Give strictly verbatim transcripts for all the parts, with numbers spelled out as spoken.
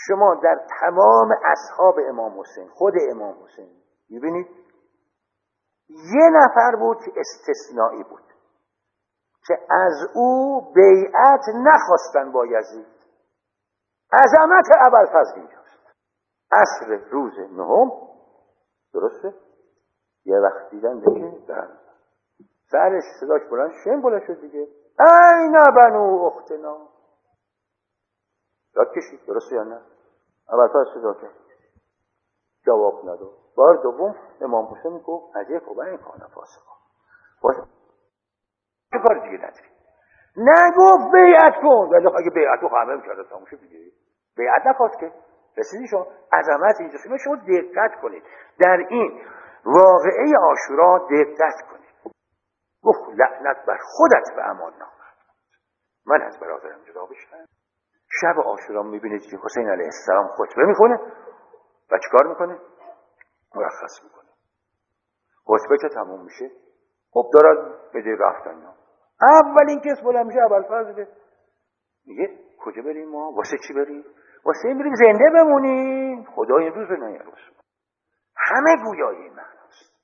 شما در تمام اصحاب امام حسین، خود امام حسین میبینید یه نفر بود که استثنایی بود که از او بیعت نخواستن با یزید. عظمت ابوالفضل اینجاست. عصر روز نهم، درسته؟ یه وقت دیدن که در سرش صداش بلند شن بلند شد دیگه، این بنو اختنا. داد کشید، درسته یا نه؟ ابوالفضل صدا کرد، جواب نداد. بار دوم امام حسین گفت عجب و این کانه فاسقا، باشه چه کار دیگه نداری، نگفت بیعت کن، ولی اگه بیعت رو خواهمه میکرده تموشه دیگه، بیعت نخواست که. رسیدی شما عظمت اینجا. شما دقت کنید در این واقعه عاشورا، دقت کنید. گفت لعنت بر خودت به امان نامرد، من از برادرم جدا بشم. شب عاشورا میبینید که حسین علیه السلام خطبه میکنه و چیکار میکنه؟ مرخص میکنه. خطبه که تموم میشه، خب دارد بده رفتن. اولین کس بلند میشه ابوالفضل، میگه کجا بریم ما؟ واسه چی بریم؟ واسه این بریم زنده بمونیم، خدا این روز رو نیروز. همه گویای معناست.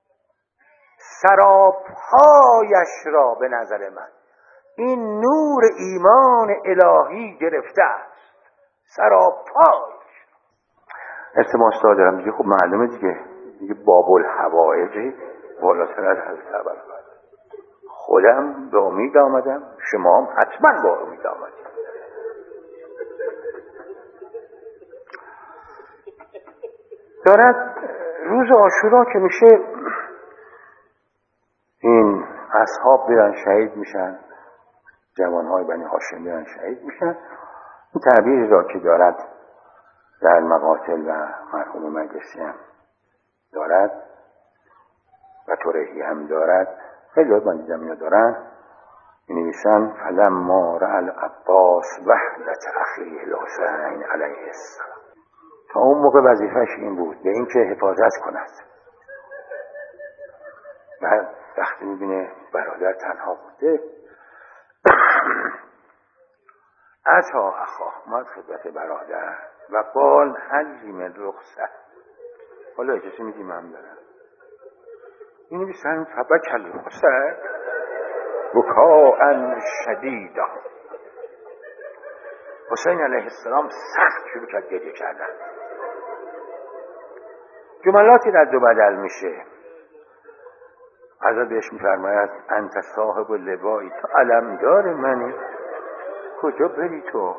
سراپهایش را به نظر من این نور ایمان الهی گرفته است. سراپهایش. التماس دارم دیگه، خب معلومه دیگه دیگه باب الحوائج بالاتر از حضرت ابوالفضل. خودم به امید آمدم، شما هم حتما با امید آمدید. دارد روز عاشورا که میشه، این اصحاب میرن شهید میشن، جوانهای بنی هاشم میرن شهید میشن. این تعبیر را که دارد در مقاتل و مرحوم مجلسی هم دارد و ترهی هم دارد، خیلی باید من دیدم اینا دارن می‌نویسن فلما رأى العباس وحدت اخیه الحسین علیه السلام. تا اون موقع وظیفش این بود به این که حفاظت کند. بعد وقتی می‌بینه برادر تنها بوده، عطا اخاه، اومد خدمت برادر و قال هل من رخصت، حالا اجازه میدی من برم. این می‌نویسن فبک الحسین بکاء شدیدا. حسین علیه السلام سخت شروع کرد گریه کردن. جملاتی رد و بدل میشه. حضرت بهش میفرماید انت صاحب لوایی، تو علمدار منی، کجا بری تو؟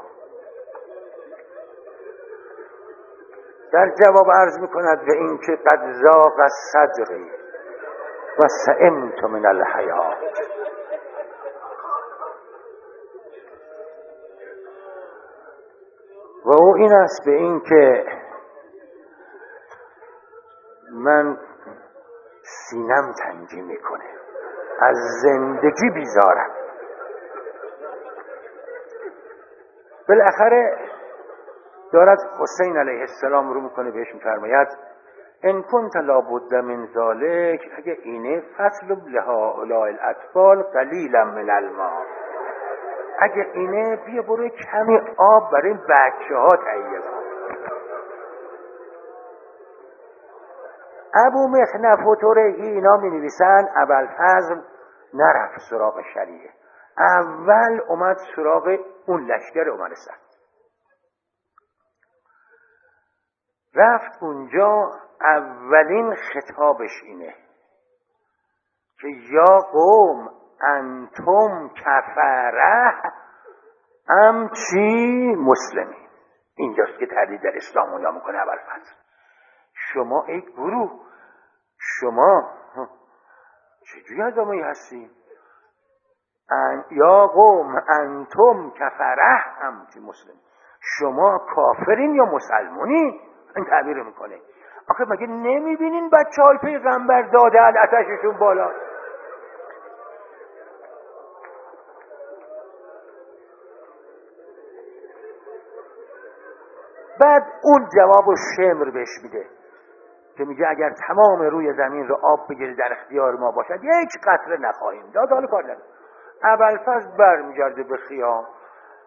در جواب عرض میکند به این که قد ضاق صدری و سئمت من الحیات. و او این است به این که من سینم تنگی میکنه، از زندگی بیزارم. بالاخره دارد حسین علیه السلام رو میکنه بهش میفرماید ان کنت لابد من ذلک، اگه اینه فصل لهؤلاء الاطفال قلیلا من الماء، اگه اینه بیا برو کمی آب برای بچه ها تهیه کن. ابو مخنف و ترهی اینا می نویسن ابوالفضل نرفت سراغ شریعه، اول اومد سراغ اون لشکر عمر سعد، رفت اونجا. اولین خطابش اینه که یا قوم انتم کفره ام چی مسلمین. اینجاست که تردید در اسلام اونجا میکنه ابوالفضل. شما ای گروه، شما چجوری آدمایی هستی؟ ان یا قوم انتم کفره ام چی مسلمین، شما کافرین یا مسلمونین؟ این تعبیر میکنه. آخه مگه نمیبینین بچه های پیغمبر داده آتششون بالا؟ بعد اون جواب شمر بهش میده که میگه اگر تمام روی زمین رو آب بگیره در اختیار ما باشد یک قطره نخواهیم داد. حالا کار نداره. ابوالفضل برمیگرده به خیام،